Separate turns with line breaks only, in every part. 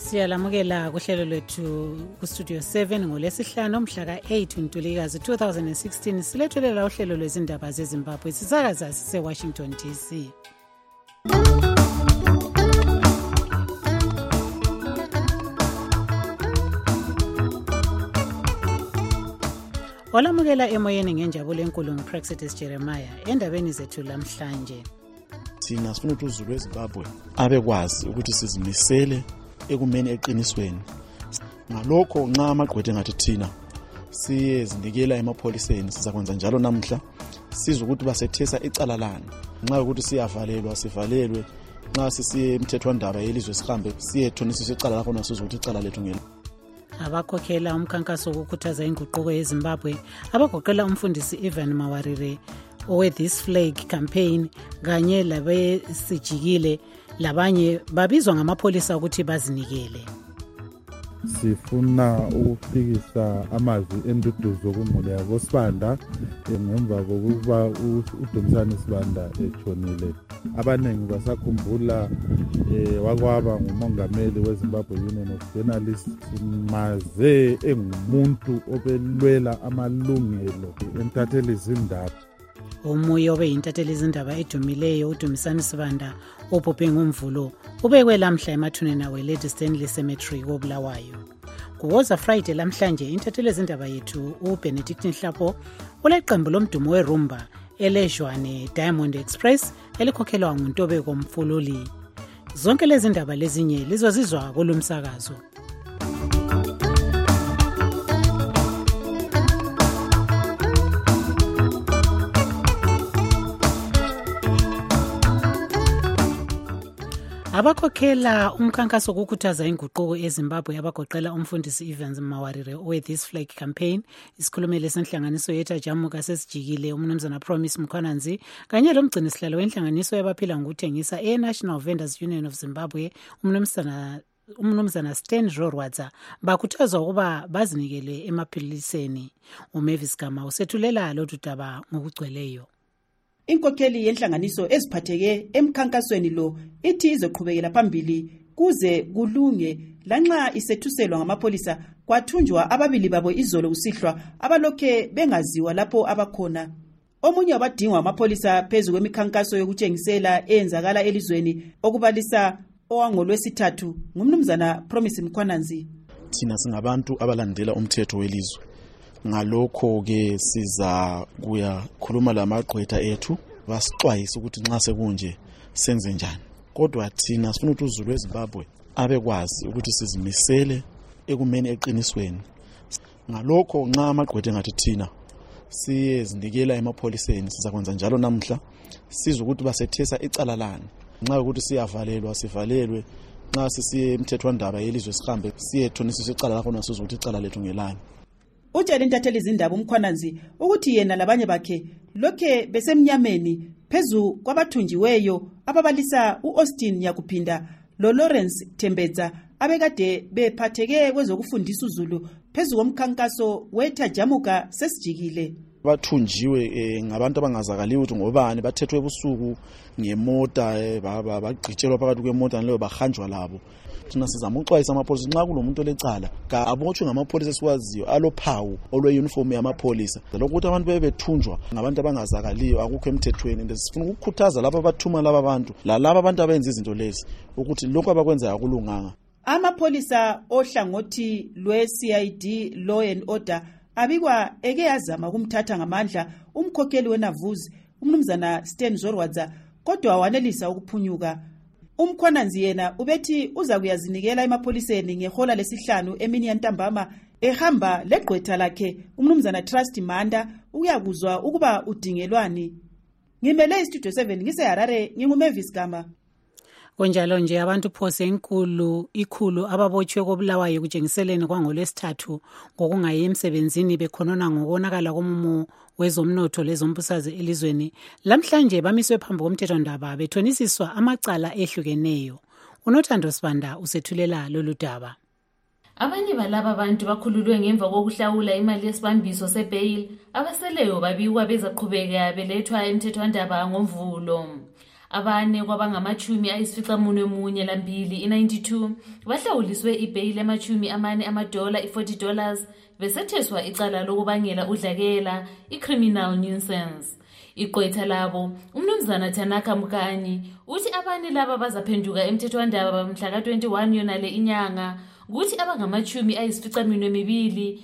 Siyalamukela kuhlelo lwethu kustudio 7 ngolesihlanu mhla ka-8 Ntulikazi 2016 silethulela uhlelo lwezindaba zeZimbabwe sisakaza sise-Washington DC. Olamukela emoyeni ngenjabulo enkulu nguPraxitis Jeremiah endabeni zethu lamhlanje.
Thina sifuna ukuthi uZulu weZimbabwe abekwazi ukuthi sizimisele ekumeni eqinisweni. Ngalokho nxa amagqwetha ngathi thina siyezinikela emapholiseni sizakwenza njalo namhla sizwe ukuthi basethesa icala lana. Nxa ukuthi siyavalelwa sivalelwe, nxa sisiye emthethwandaba yelizwe sihambe siyethonisisa icala lakhona sizwe ukuthi icala lethu ngelo.
Abakhokhela umkhankaso wokukhuthaza inguquko yeZimbabwe abagoqela umfundisi Ivan Mawarire owe-This Flag campaign kanye labesijikile labanye babizwa ngamapholisa ukuthi bazinikele.
Sifuna ukufikisa amazwi enduduzo kumuli yabo Sibanda ngemva kokuba uDumisani Sibanda etshonile. Abanengi basakhumbula wakwaba ngumongameli weZimbabwe Union of Journalists maze engumuntu obelwela amalungelo entatheli izindaba.
Omunye obeyintatheli izindaba edumileyo uDumisani Sibanda obhubhe ngoMvulo ubekwe lamhla emathuneni awe Lady Stanley Cemetery koBulawayo. Kuwoza Friday lamhlanje intatheli izindaba yethu uBenedict Nhlapo oleqembu lomdumo weRumba elejwane Diamond Express elikhokhelwa nguNtobeko Mfululi. Zonke lezi ndaba lezinye lizozizwa kulomsakazo. Abakhokhela umkhankaso wokukhuthaza inguquko eZimbabwe abagoqela umfundisi Ivan Mawarire owe-This Flag campaign, isikhulumeli senhlanganiso yetajamuka sesijikile umnumzana Promise Mkhwananzi kanye lomgcinisihlalo wenhlanganiso yabaphila ngokuthengisa e-National Vendors Union of Zimbabwe umnumzana Stan Rorwadza bakhuthazwa ukuba bazinikele emaphiliseni. uMavis Gama usethulela lolu daba ngokugcweleyo.
Inkokheli yenhlanganiso eziphatheke emkhankasweni lo ithi izoqhubekela phambili kuze kulunge lanxa isethuselwa ngamapholisa kwathunjwa ababili babo izolo usihlwa abalokhe bengaziwa lapho abakhona. Omunye wabadingwa amapholisa phezu kwemikhankaso yokutshengisela eyenzakala elizweni okubalisa owangolwesithathu ngumnumzana Promise Mkhwananzi.
Thina singabantu abalandela umthetho welizwe. Ngalokho ke siza kuyakhuluma lamagqwetha ethu basixwayisa ukuthi nxa sekunje senze njani. Kodwa thina sifuna ukuthi uZulu weZimbabwe abekwazi ukuthi sizimisele ekumeni eqinisweni. Ngalokho nxa amagqwetha ngathi thina siyezinikela emapholiseni sizakwenza njalo namhla sizwe ukuthi basethesa icala lana. Nxa ukuthi siyavalelwa sivalelwe, nxa sisiye emthethwandaba yelizwe sihambe siyethonisisa icala lakhona sizwe ukuthi icala lethu ngelani.
Utshela intatheli izindaba uMkhwananzi ukuthi yena labanye bakhe lokhe besemnyameni phezu kwabathunjiweyo ababalisa uAustin Yakuphinda loLawrence Tembedza abekade bephatheke kwezokufundisa uZulu phezu komkhankaso wetajamuka sesijikile.
Bathunjiwe ngabantu abangazakaliyo ukuthi ngobani bathethwe ebusuku ngemota bagqitshelwa phakathi kwemota leyo bahanjwa labo. Thina sizama ukuxwayisa amapholisa nxa kulomuntu olecala abotshwe ngamapholisa esiwaziyo alophawu olweuniform yamapholisa. Lokho ukuthi abantu bebethunjwa ngabantu abangazakaliyo akukho emthethweni. Sifuna ukukhuthaza laba abathuma laba abantu lalaba abantu abenza izinto lezi ukuthi lokho abakwenza akulunganga.
Amapholisa ohlangothi lwe-CID Law and Order abikwa eke yazama ukumthatha ngamandla umkhokheli weNavuzi umnumzana Stan Rorwadza kodwa wanelisa ukuphunyuka. Umkhwananzi yena ubethi uza kuyazinikela emapholiseni ngehola lesihlanu emini yantambama ehamba legqwetha lakhe umnumzana Trust Manda ukuyakuzwa ukuba udingelwani. Ngimele istudio 7 ngiseHarare nginguMavis Gama.
Konjalo nje abantu phose ikhulu ababotshwe koBulawayo kujengiseleni kwangolwesithathu ngokungayi emsebenzini bekhonona ngokonakala komumo wezomnotho lezombusazwe elizweni lamhlanje bamiswe phambi komthethwandaba bethonisiswa amacala ehlukeneyo. uNothando Sibanda usethulela lolu daba.
Abanye balaba abantu bakhululwe ngemva kokuhlawula imali yesibambiso sebail abaseleyo babikwa bezaqhubeka belethwa emthethwandaba ngoMvulo. Abane kwabangama-92 i-92 bahlawuliswe ibheyili $40 $40 besetheswa icala lokubangela udlakela i-criminal nuisance. Igqwetha labo umnumzana Tanaka Mukani uthi abanye laba bazaphenduka emthethwandaba mhla ka-21 yonale inyanga kuthi abangama-82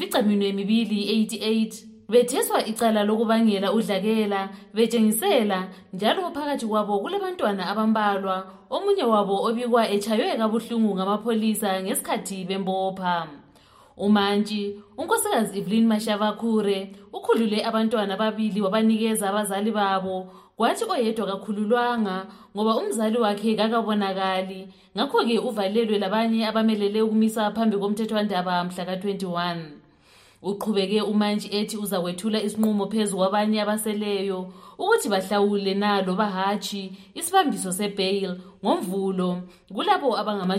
88 betheswa icala lokubangela udlakela betshengisela njalo phakathi kwabo kulabantwana abambalwa omunye wabo obikwa echaywe kabuhlungu ngamapholisa ngesikhathi bembopha. Umantshi unkosikazi Evelyn Mashavakure ukhulule abantwana ababili wabanikeza abazali babo kwathi oyedwa kakhululwanga ngoba umzali wakhe kakabonakali ngakho-ke uvalelwe labanye abamelele ukumisa phambi komthethwandaba mhla ka-21. Uqhubeke umantshi ethi uzakwethula isinqumo phezu kwabanye abaseleyo ukuthi bahlawule nalo bahatshi isibambiso sebail ngoMvulo kulabo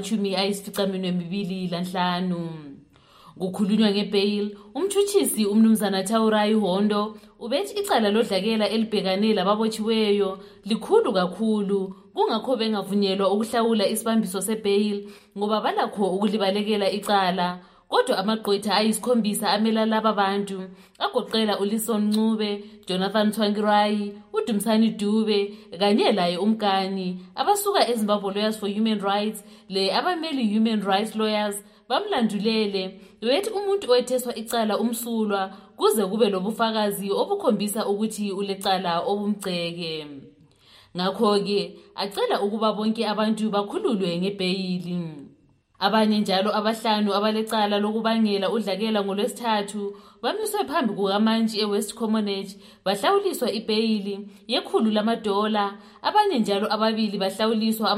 abangama-85. Kukhulunywa ngebail, umthuthisi umnumzana Taurai Hondo ubethi icala lodlakela elibhekane lababotshiweyo likhulu kakhulu kungakho bengavunyelwa ukuhlawula isibambiso sebail ngoba balakho ukulibalekela icala. Kodwa amagqwetha ayisi-7 amela laba bantu agoqela uLison Ncube, Jonathan Twangirai, uDumsani Dube kanye laye uMkani abasuka eZimbabwe Lawyers for Human Rights le abameli Human Rights Lawyers bamlandulele wethi umuntu owetheswa icala umsulwa kuze kube lobufakazi obukhombisa ukuthi ulecala obumceke. Ngakho-ke acela ukuba bonke abantu bakhululwe ngebheyili. Abanye njalo 5 abalecala lokubangela udlakela ngoLwesithathu bamiswe phambi kukamantshi eWest Commonwealth bahlawuliswa ibheyili $100. Abanye njalo 2 bahlawuliswa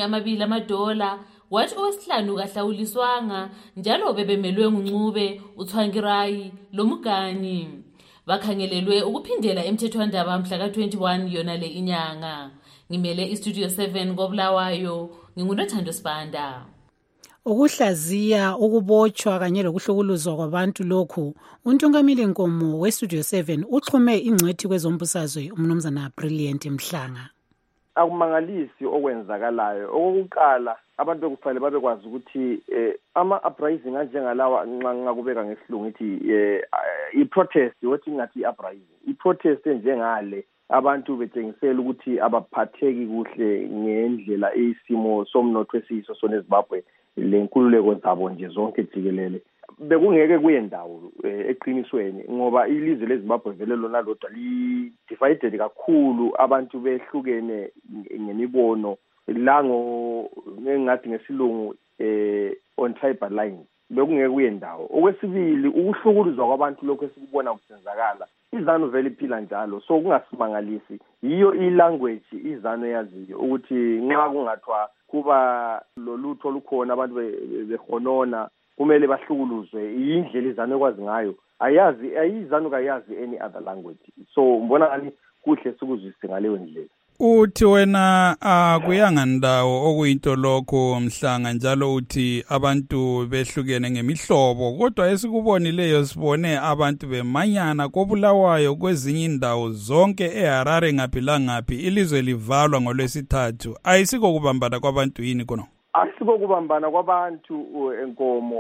$20 wathi owesihlanu kahlawuliswanga njalo bebemelwe nguNcube, uThwangirai loMugani. Bakhangelelwe ukuphindela emthethwandaba mhla ka-21 yonale inyanga. Ngimele iStudio 7 koBulawayo, nginguNothando Sibanda.
Ukuhlaziya, ukubotshwa kanye lokuhlukuluzwa kwabantu lokhu, uNtungamili Nkomo weStudio 7 uxhume ingcwethi kwezombusazwe umnumzana Brilliant Mhlanga.
Akumangalisi okwenzakalayo. Okokuqala abantu bekufanele babekwazi ukuthi ama-uprising anjengalawa ngakubeka ngesilungu ithi i-protest wathi ngathi i-uprising. I-protest njengale abantu betshengisela ukuthi abaphatheki kuhle ngendlela isimo somnotho esiyiso sona eZimbabwe lenkululeko zabo nje zonke jikelele bekungeke kuyendawo eqinisweni ngoba ilizwe leZimbabwe vele lona lodwa li-divided kakhulu abantu behlukene ngemibono lango engathi ngesilungu on tribal lines bekungeke kuyendawo. Okwesibili ukuhlukuluzwa kwabantu lokho esikubona kusenzakala izanu vele iphila njalo so kungasimangalisi yiyo ilanguage izanu yaziyo ukuthi nxa kungathwa kuba lolutho lukhona abantu behonona kumele bahlukuluzwe indlela izanu ekwazi ngayo ayizanu kayazi any other language so mbona ngani kuhle sikuzwise ngaleyo ndlela.
Uthi wena akuyanga ndawo okuyinto lokho Mhlanga njalo uthi abantu behlukene ngemihlobo kodwa esikubonileyo sibone abantu bemanyana koBulawayo kwezinye indawo zonke eHarare ngaphi langaphi ilizwe livalwa ngoLwesithathu ayisiko kubambana kwabantu yini kono?
Asiko kubambana kwabantu Nkomo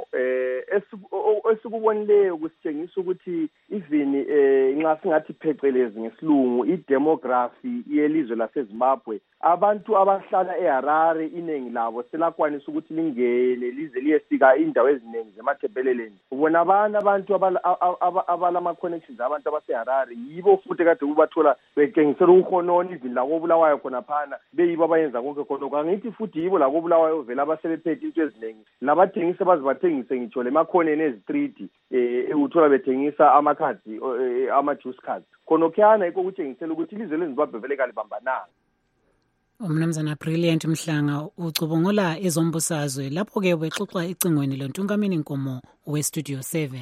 esikubonileyo kusitshengisa ukuthi even nxa singathi phecelezi ngesilungu idemography yelizwe laseZimbabwe abantu abahlala eHarare iningi labo selakwanisa ukuthi lingene lize liyefika indawo eziningi zemathebeleleni. Ubona abantu abalama connections abantu abaseHarare yibo futhi kade kubathola betshengisela ukhonona even la koBulawayo khona phana beyibo abayenza konke khona kangithi futhi yibo la koBulawayo vele abasebephethe into eziningi labathengisa bazibathengise ngitsho lemakhoneni ezistreet uthola bethengisa amakhadi ama-juice cards khona okhiyana yikho kutshengisela ukuthi ilizwe leZimbabwe vele kalibambananga.
Umnumzana Brilliant Mhlanga ucubungula ezombusazwe lapho-ke ubexoxa ecingweni loNtungamili Nkomo weStudio 7.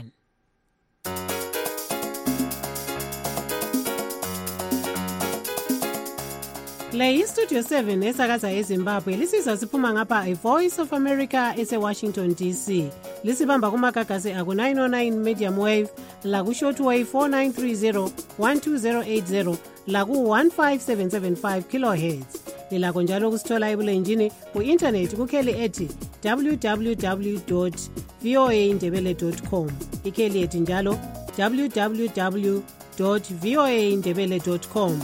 Le iStudio 7 esakaza eZimbabwe lisizwa siphuma ngapha iVoice of America ese-Washington DC. Lisibamba kumagagasi aku-909 medium wave, laku-shortwave 4930 12080, laku-15775 kilohertz. Lilakho njalo kusithola ebulenjini ku-internet kukheli ethi www.voaindebele.com. Ikheli ethi njalo www.voaindebele.com.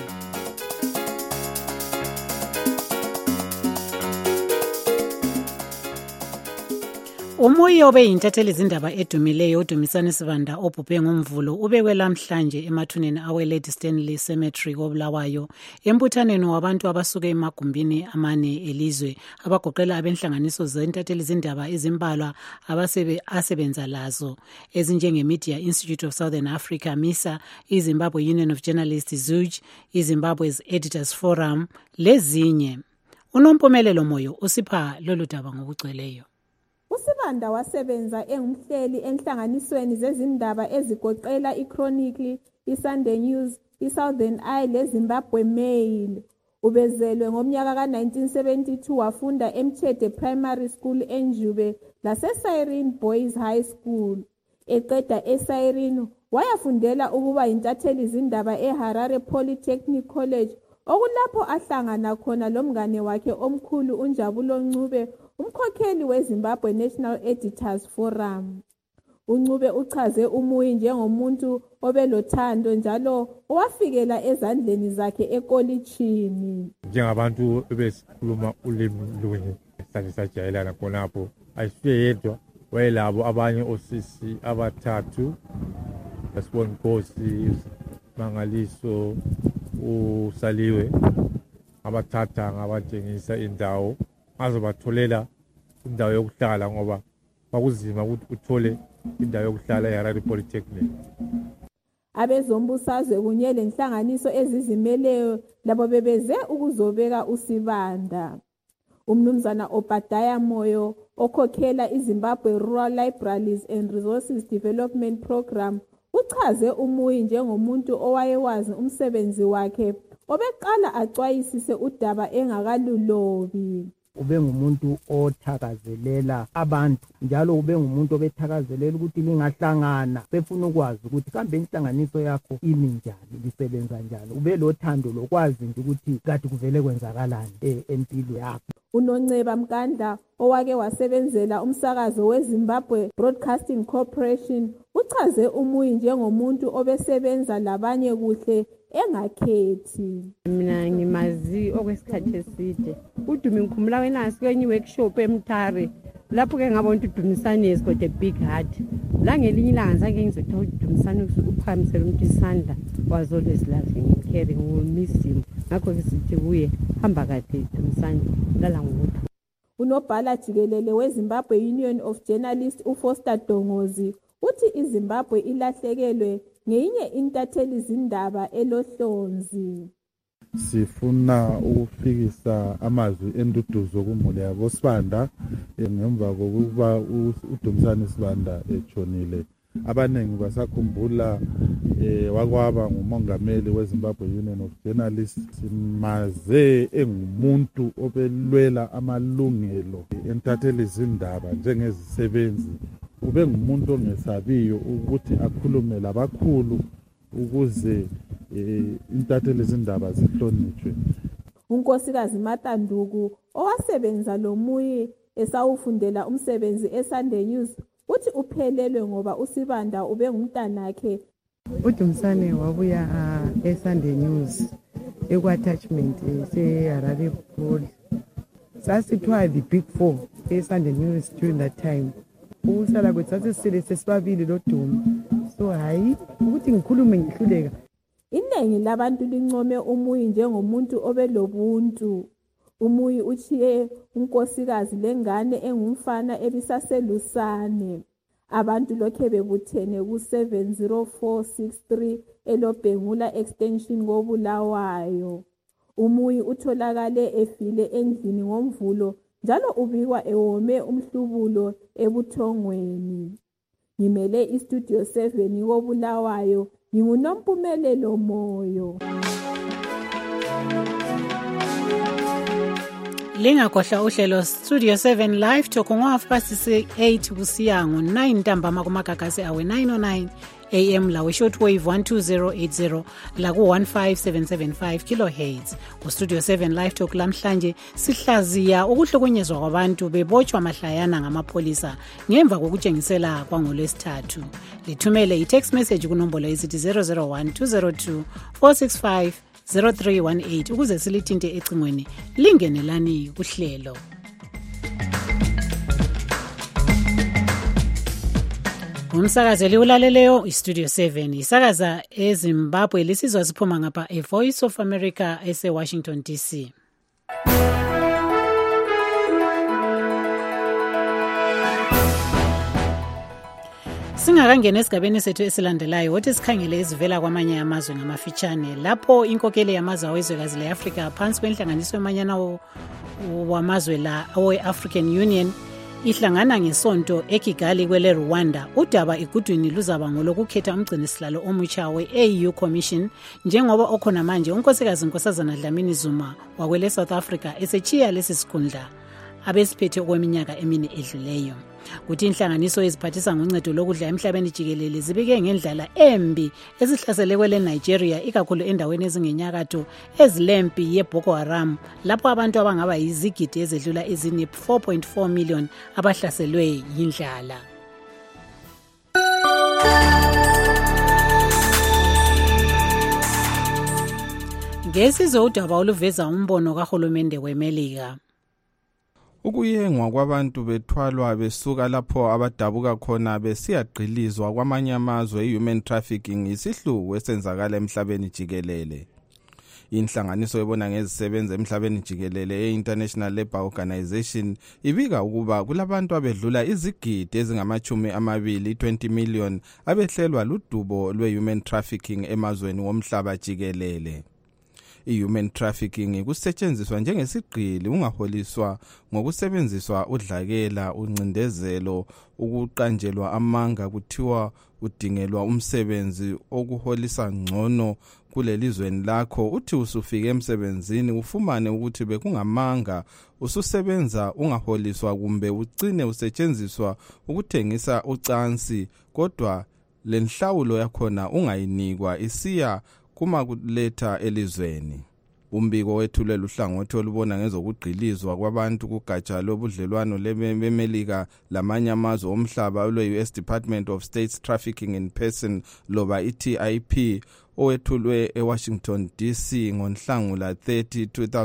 Umoya obeyintatheli izindaba edumileyo uDumisani Sibanda obhubhe ngomvulo ubekwe lamhlanje emathuneni awe-Lady Stanley Cemetery koBulawayo embuthaneni wabantu abasuke emagumbini amane elizwe abagoqela abenhlanganiso zentatheli izindaba ezimbalwa asebenza lazo ezinjenge-Media Institute of Southern Africa MISA, iZimbabwe Union of Journalists ZUJ, iZimbabwe's Editors Forum lezinye. Unompumelelo Moyo usipha lolu daba ngokugcweleyo.
uSibanda wasebenza engumhleli enhlanganisweni zezindaba ezigoqela iChronicle, iSunday News, iSouthern Eye leZimbabwe Mail. Ubezelwe ngomnyaka ka-1972 wafunda eMtshede Primary School eNjube laseSirene Boys High School. Eqeda eSirene wayafundela ukuba yintatheli izindaba eHarare Polytechnic College, okulapho ahlangana khona lomngane wakhe omkhulu uNjabulo Ncube, umkhokheli weZimbabwe National Editors Forum. uNcube uchaze uMuyi njengomuntu obelothando njalo owafikela ezandleni zakhe ekolitshini.
Njengabantu besikhuluma ulimi lunye sathi sajayelana khonapho, ayisuye yedwa, wayelabo abanye osisi abathathu, Sibonga Nkosi, Mangaliso, uSaliwe, abathatha ngabatshengisa indawo azobatholela indawo yokuhlala ngoba bakuzima ukuthi uthole indawo yokuhlala eHarare Polytechnic.
Abezombusazwe kunye lenhlanganiso ezizimeleyo labo bebeze ukuzobeka uSibanda. Umnumzana Obadiah Moyo okhokhela iZimbabwe Rural Libraries and Resources Development Program uchaze uMuyi njengomuntu owayewazi umsebenzi wakhe obeqala acwayisise udaba engakalulobi.
Ube ngumuntu othakazelela abantu njalo ube ngumuntu obethakazelela ukuthi lingahlangana befuna ukwazi ukuthi kambe inhlanganiso yakho imi njani, lisebenza njani. Ube lothando lokwazi nje ukuthi kade kuvele kwenzakalani empilo yakho.
uNonceba Mkandla owake wasebenzela umsakazo weZimbabwe Broadcasting Corporation uchaze uMuyi njengomuntu obesebenza labanye kuhle engakhethi.
Mina ngimazi okwesikhathi eside. uDumi ngikhumula wena sikwenye workshop eMthare lapho ke ngabona ukuthi uDumisani has got a big heart. La ngelinye ilanga ngizake ngizotha uDumisani uphamisela umuntu isandla, was always loving and caring, miss him. Ngakho ke sithi kuye hamba kade Dumisani lala ngokuthi.
Unobhala jikelele weZimbabwe Union of Journalists uFoster Dongozi uthi iZimbabwe ilahlekelwe ngeyinye intatheli izindaba elohlonzi.
Sifuna ukufikisa amazwi enduduzo kumuli yabo Sibanda ngemva kokuba uDumisani Sibanda etshonile. Abanengi basakhumbula wakwaba ngumongameli weZimbabwe Union of Journalists, maze engumuntu obelwela amalungelo entatheli izindaba njengezisebenzi. Ube ngumuntu ongesabiyo ukuthi akhulume labakhulu ukuze intatheli izindaba zihlonitshwe.
uNkosikazi Matanduku owasebenza loMuyi esawufundela umsebenzi eSunday News uthi uphelelwe ngoba uSibanda ube ngumntanakhe.
uDumisani wabuya eSunday News eku-attachment seHarare Poly. Sasithiwa the Big Four eSunday News during that time. Ukusala kwethu sasisile sesibabili loDumi, so hayi ukuthi ngikhulume ngihluleka.
Iningi labantu lincome uMuyi njengomuntu obelobuntu. uMuyi uchiye unkosikazi lengane engumfana ebisaselusane. Abantu lokhe bebuthene ku-70463 eLobhengula extension koBulawayo. uMuyi utholakale efile endlini ngomvulo njalo ubikwa ewome umhlubulo ebuthongweni. Ngimele iStudio 7 koBulawayo, nginguNompumelelo Moyo.
Lingakohla uhlelo Studio 7 Live Talk ngo-8 kusiya ngo-9 ntambama kumagagasi awe 909 AM la we-shortwave 12080 la ku-15775 kilohertz. Ku-Studio 7 Live Talk lamhlanje sihlaziya ukuhlukunyezwa kwabantu bebotshwa mahlayana ngamapolisa ngemva kokutshengisela kwangolwesithathu. Lithumele i-text message kunombolo esithi 001-202-465 0318 ukuze silithinte ecingweni lingenelani kuhlelo. Umsakazo liwulaleleyo iStudio 7 isakaza eZimbabwe lisizwa siphuma ngapha eVoice of America eseWashington DC. Singakangena esigabeni sethu esilandelayo wothi sikhangele izivela kwamanye amazwe ngamafitshane lapho inkokeli yamazwe awezwekazi le-Afrika phansi kwenhlanganiso yomanyano wamazwe la awe-African Union ihlangana ngesonto eKigali kwele Rwanda. Udaba igudwini luzaba ngolokukhetha umgcinisihlalo omutsha we-AU Commission njengoba okhona manje unkosikazi Nkosazana Dlamini Zuma wakwele South Africa esechiya lesi sikhundla abesiphethe okweminyaka emine edluleyo. Kuthi inhlanganiso eziphathisa ngoncedo lokudla emhlabeni jikelele zibike ngendlala embi esihlasele kwele Nigeria ikakhulu endaweni ezingenyakatho ezilempi yeBoko Haram lapho abantu abangaba yizigidi ezedlula ezine 4.4 million abahlaselwe yindlala. Ngesizwe udaba oluveza umbono kahulumende weMelika.
Ukuyengwa kwabantu bethwalwa besuka lapho abadabuka khona besiyagqilizwa kwamanye amazwe human trafficking isihluku esenzakala emhlabeni jikelele. Inhlanganiso ebona ngezisebenza emhlabeni jikelele e-International Labour Organization ibika ukuba kulabantu abedlula izigidi ezingama-20 20 million abehlelwa ludubo lwe-human trafficking emazweni womhlaba jikelele. I-human trafficking kusetshenziswa njengesigqili ungaholiswa ngokusebenziswa udlakela, uncindezelo, ukuqanjelwa amanga kuthiwa udingelwa umsebenzi okuholisa ngcono kulelizweni lakho uthi usufike emsebenzini ufumane ukuthi bekungamanga ususebenza ungaholiswa kumbe ucine usetshenziswa ukuthengisa ucansi kodwa lenhlawulo yakhona ungayinikwa isiya kuma kuletha elizweni. Umbiko wethulwe luhlangothi olubona ngezokugqilizwa kwabantu kugatsha lobudlelwano leMelika lamanye amazwe omhlaba lwe-US Department of State's Trafficking in Person loba i-TIP owethulwe eWashington DC ngoNhlangula 30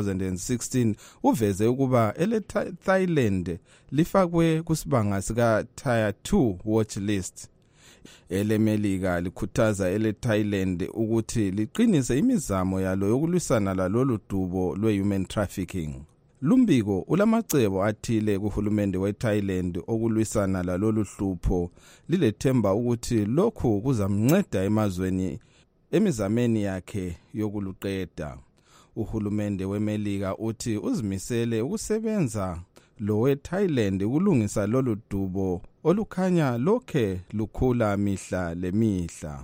2016 uveze ukuba ele-Thailand lifakwe kusibanga sika Tier 2 watch list. EleMelika likhuthaza ele-Thailand ukuthi liqinise imizamo yalo yokulwisana lalolu dubo lwe-human trafficking. Lumbiko ulamacebo athile kuhulumende weThailand okulwisana lalolu hlupho lilethemba ukuthi lokhu kuzamnceda emizameni yakhe yokuluqeda. Uhulumende weMelika uthi uzimisele ukusebenza lo weThailand ukulungisa lolu dubo olukhanya lokhe lukhula mihla lemihla.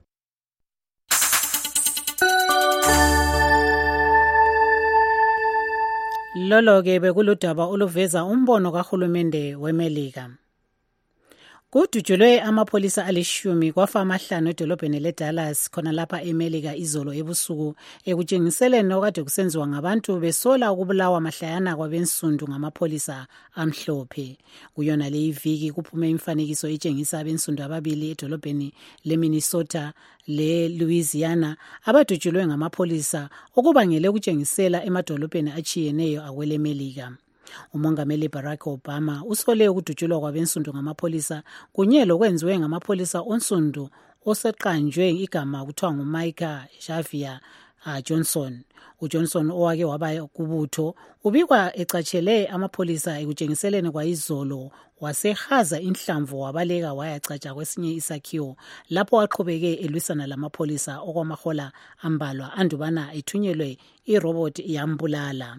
Lolo-ke bekuludaba oluveza umbono kahulumende weMelika. Kudutshulwe amapholisa alishumi kwafa amahlanu edolobheni leDallas khona lapha eMelika izolo ebusuku ekutshengiseleni okade kusenziwa ngabantu besola ukubulawa mahlayana kwabensundu ngamapholisa amhlophe. Kuyona le iviki kuphume imifanekiso etshengisa abensundu ababili edolobheni leMinnesota leLouisiana abadutshulwe ngamapholisa okubangele ukutshengisela emadolobheni achiyeneyo akweleMelika. Umongameli Barack Obama usole ukudutshulwa kwabensundu ngamapholisa kunye lokwenziwe ngamapholisa onsundu oseqanjwe igama kuthiwa nguMicah Xavier Johnson. UJohnson owake waba kubutho ubikwa ecatshele amapholisa ekutshengiseleni kwayizolo wasehaza inhlamvu wabaleka wayacatsha kwesinye isakhiwo lapho waqhubeke elwisana lamapholisa okwamahola ambalwa andubana ethunyelwe irobot yambulala.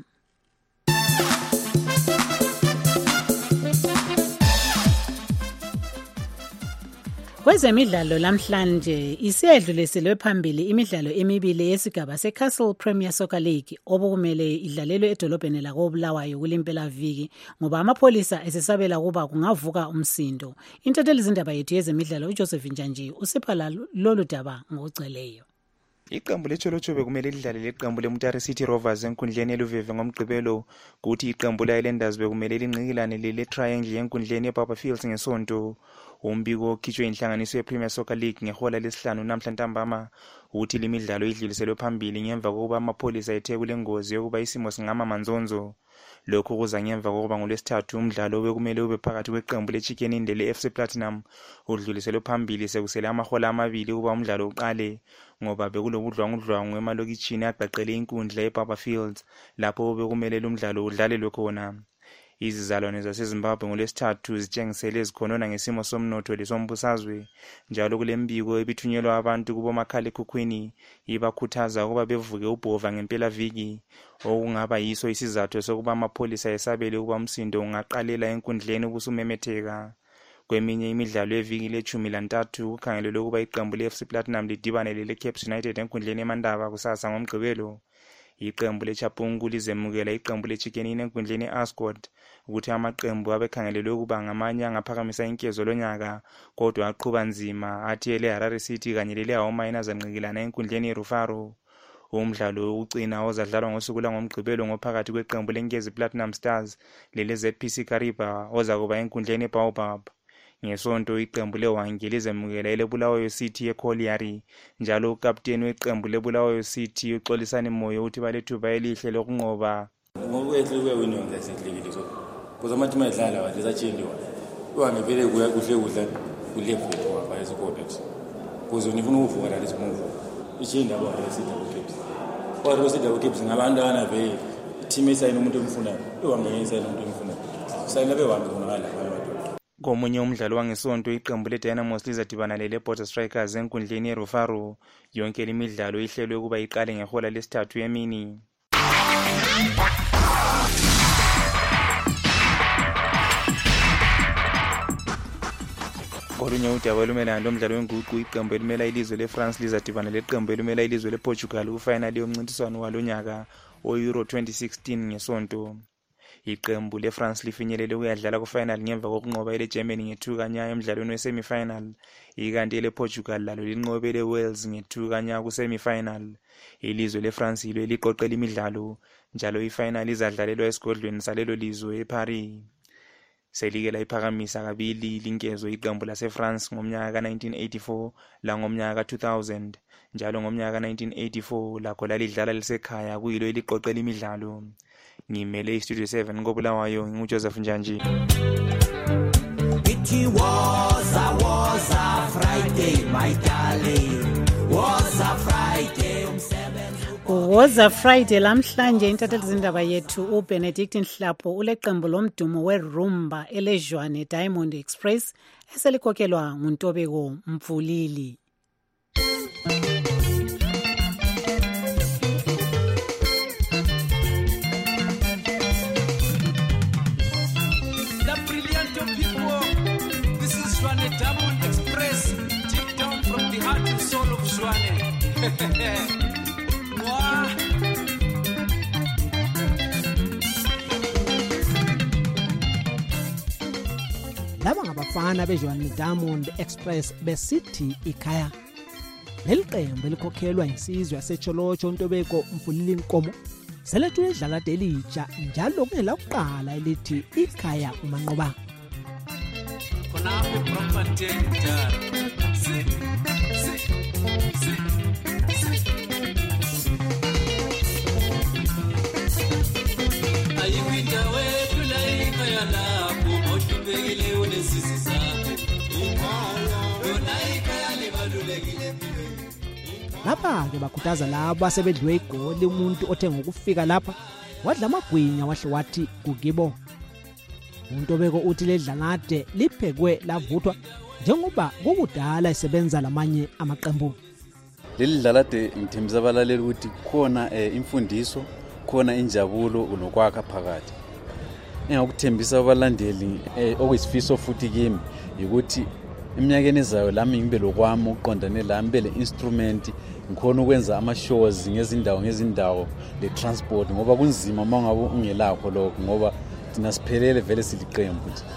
Kwezemidlalo lamhlanje isiyedluliselwe phambili imidlalo emibili yesigaba seCastle Premier Soccer League obukumele idlalelwe edolobheni lakoBulawayo kulimpelaviki ngoba amapholisa esesabela kuba kungavuka umsindo. Intatheli zindaba yethu yezemidlalo uJoseph Njanji usipha lolu daba ngokugcweleyo.
Iqembu leCholochobe kumele lidlale leqembu leMutare City Rovers enkundleni eLuveve ngomgqibelo, kuthi iqembu leHighlanders bekumele linqikilane le-Triangle enkundleni eBaba Fields ngesonto. Umbiko okhitshwe inhlanganiso yePremier Soccer League ngehola lesihlanu namhla ntambama uthi limidlalo idluliselwe phambili ngemva kokuba amapholisa ethe kule ngozi yokuba isimo singama manzonzo. Lokho kuza ngemva kokuba ngolwesithathu umdlalo bekumele ube phakathi kweqembu leChicken Inde leFC Platinum udluliselwe phambili sekusele amahola amabili ukuba umdlalo uqale, ngoba bekulobudlwangudlwangu emalokitshini agqagqele inkundla eBaba Fields lapho bekumele umdlalo udlalelwe khona. Izizalwane zaseZimbabwe ngolwesithathu zitshengisele zikhonona ngesimo somnotho lesombusazwe, njalo kulembiko ebithunyelwa abantu kubomakhalekhukhwini ibakhuthaza ukuba bevuke ubhova ngempelaviki, okungaba yiso isizathu sokuba amapholisa esabele ukuba umsindo ungaqalela enkundleni ubusumemetheka. Kweminye imidlalo yeviki le-13 kukhangelelwe ukuba iqembu le-FC Platinum lidibane lele-Caps United enkundleni eMandaba kusasa ngomgqibelo. Iqembu leChapungu lizemukela iqembu leChicken Inn enkundleni eAscot, ukuthi amaqembu abekhangelelwe ukuba ngamanye angaphakamisa inkezo lonyaka kodwa aqhuba nzima athi eleHarare City kanye leleHoma Miners anqikilana enkundleni eRufaro. Umdlalo wokucina ozadlalwa ngosuku langomgqibelo ngophakathi kweqembu leNkezi Platinum Stars leleZPC Kariba ozakuba enkundleni eBaobab. Ngesonto iqembu leWangi lizemukela eleBulawayo City eColiari, njalo ukapteni weqembu leBulawayo City uXolisani Moyo uthi balethuba elihle lokunqoba.
Ngokwehle kwewini ngesiklikile so. Kuze amathi mayidlala wathi sachiliwa. Wangevele kuya kuhle kulefo wapha eScorpions. Kuze nifuna ukuvuka la lesimove. Ichinda baba lesidaba Caps. Or lesidaba Caps ngabantu anave team esayina umuntu emfunayo. Iwangeyisa umuntu emfunayo. Sayina behambe kunakala abantu.
Komunye umdlalo wangesonto iqembu leDynamos lizadibana leleBorder Strikers enkundleni eRufaro. Yonke lemidlalo ihlelwe ukuba iqale ngehola lesithathu yemini. Kolunye udaba olumela lomdlalo wenguqu iqembu elimela ilizwe leFrance lizadibana leqembu elimela ilizwe lePortugal kufinali yomncintiswano walonyaka o-Euro 2016 ngesonto. Iqembu leFrance lifinyelele ukuyadlala kufinal ngemva kokunqoba eleGermany nge-2-0 emdlalweni wesemifinal, ikanti elePortugal lalo linqobe leWales nge-2-0 kusemifinal. Ilizwe leFrance yilo eliqoqela imidlalo, njalo ifinal izadlalelwa esigodlweni salelo lizwe eParis. Selike layiphakamisa kabili linkezo iqembu laseFrance ngomnyaka ka-1984 langomnyaka ka-2000, njalo ngomnyaka ka-1984 lakho lalidlala lisekhaya kuyilo eliqoqela imidlalo. Ngimele iStudio 7 koBulawayo nguJoseph Njanji.
It was a Friday, my darling. Was a Friday
Was a Friday lamhlanje intatheli zindaba yethu uBenedict Nhlapho uleqembu lomdumo weRumba elejwane Diamond Express eselikokelwa nguNtobeko Mfulili.
Diamond Express, deep down from the heart and soul of Zwane.
Laba ngabafana beJwane Diamond Express besithi ikhaya. Leli qembu elikhokhelwa insizwe yaseCholocho uNtobeko Mfulili Nkomo selethu edlala delija njalo kungela kuqala elithi ikhaya umanqoba.
Konabe propaganda. Ayipita wethu la ikhaya lapho ohlubekile unesisi sakho. Ikhaya lona ikhaya libalulekile empilweni.
Lapha ke bakhuthaza labo asebedliwe igoli umuntu othe ngokufika lapha wadla amagwinya wahle wathi kugibo. uNtobeko uthi ledlanade liphekwe lavuthwa njengoba kukudala isebenza lamanye amaqembu.
Leli dlalade ngithembisa abalaleli ukuthi khona imfundiso, khona injabulo nokwakha phakathi. Engakuthembisa abalandeli okuyisifiso futhi kimi ukuthi eminyakeni ezayo lami ngibe lokwami uqondane lami bele instrument ngikhona ukwenza ama-shows ngezindawo le-transport ngoba kunzima uma ngabe ungelakho lokho ngoba thina siphelele vele siliqembu nje.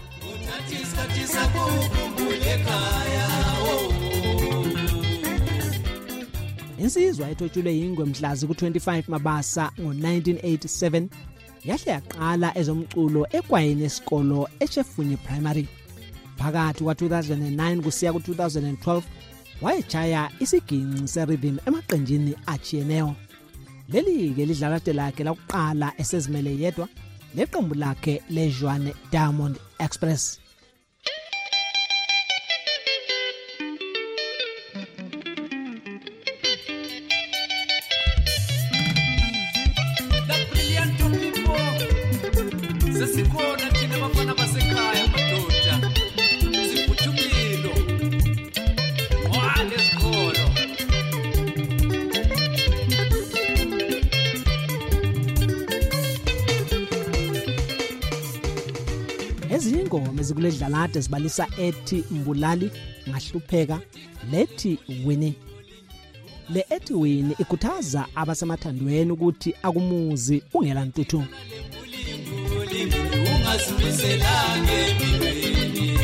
Insizwa ethotshulwe yingwe mhlazi ku-25 Mabasa ngo-1987 yahle yaqala ezomculo ekwayeni esikolo eChefunye Primary. Phakathi kwa-2009 kusiya ku-2012 wayechaya isiginci se-rhythm emaqenjini achiyeneyo. Leli-ke lidlalade lakhe lakuqala esezimele yedwa leqembu lakhe leJwane Diamond Express.
Sesikhona thina abafana basekhaya madoda siphuthumilo ngwale isikolo
Ezinye ingoma ezikuledlalade zibalisa ethi Mbulali ngahlupheka, lethi Winnie. Le ethi Winnie ikhuthaza abasemathandweni ukuthi akumuzi ungela ntuthu.
Ungasibiselange empilweni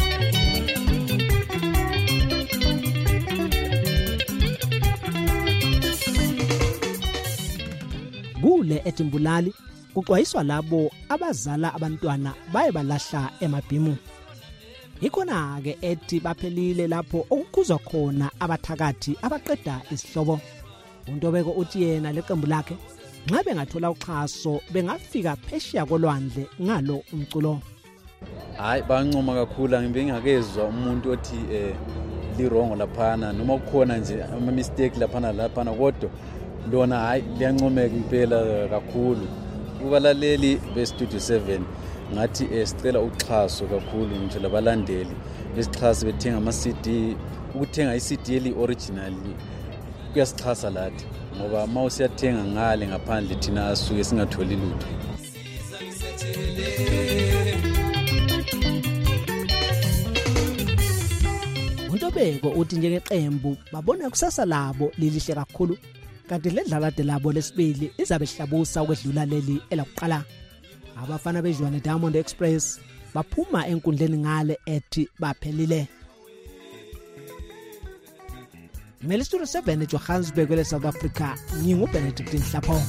Kule ethi Mbulali kuxwayiswa labo abazala abantwana baye balahla emabhimu. Ikhona-ke ethi baphelile lapho okukhuzwa khona abathakathi abaqeda isihlobo. uNtobeko uthi yena leqembu lakhe nxa bengathola uxhaso bengafika phesheya kolwandle ngalo umculo.
Hayi bancoma kakhulu ngibengakezwa umuntu othi lirongo laphana noma kukhona nje ama mistake laphana kodwa lona hayi liyancomeka impela kakhulu. Kubalaleli beStudio 7 ngathi sicela uxhaso kakhulu nje labalandeli besixhasa bethenga ama-CD. Ukuthenga i-CD eli-original kuyasixhasa lathi ngoba uma usiyathenga ngale ngaphandle thina asuke singatholi lutho.
uNtobeko uthi njengeqembu babona kusasa labo lilihle kakhulu kanti ledlalade labo lesibili izabe hlabusa ukwedlula leli elakuqala. Abafana beJwane Diamond Express baphuma enkundleni ngale ethi baphelile. Mele Studio 7 eJohannesburg le South Africa nginguBenedict Nhlapho.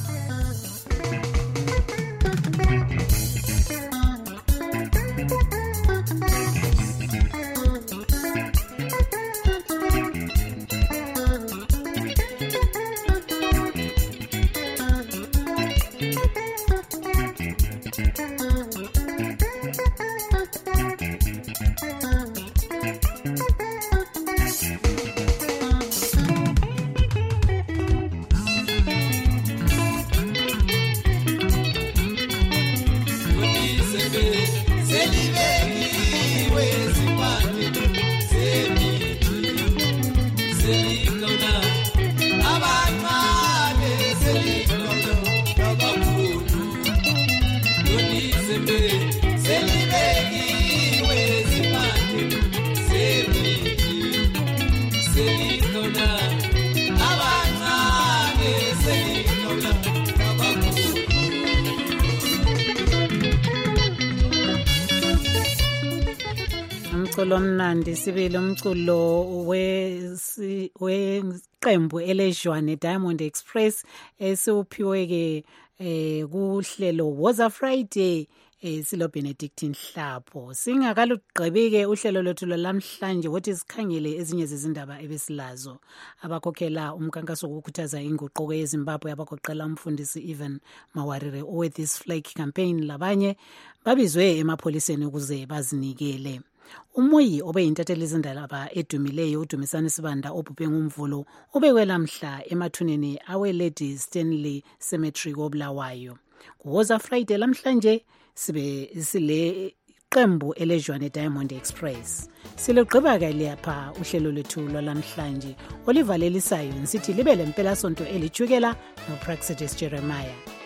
Umculo omnandi sibili umculo weqembu eleJwane Diamond Express esiuphiwe ke kuhlelo Woza Friday silo Benedict Nhlapho. Singakalugqibike uhlelo lwethu lamhlanje wothi sikhangele ezinye zezindaba ebesilazo. Abakhokhela umkankaso wokukhuthaza inguquko eZimbabwe abagoqela umfundisi Evan Mawarire owe this flag campaign labanye babizwe emapholiseni ukuze bazinikele. Umuyi obeyintatheli izindaba edumileyo uDumisani Sibanda obhubhe ngomvulo obekwe lamhla emathuneni awe-Lady Stanley Cemetery koBulawayo. Kuwoza Friday lamhlanje sibe sile qembu eleJwane Diamond Express. Siligqiba-ke lapha uhlelo lwethu lwalamhlanje olivalelisayo nsithi libe lempela sonto elijukela noPraxidis Jeremiah.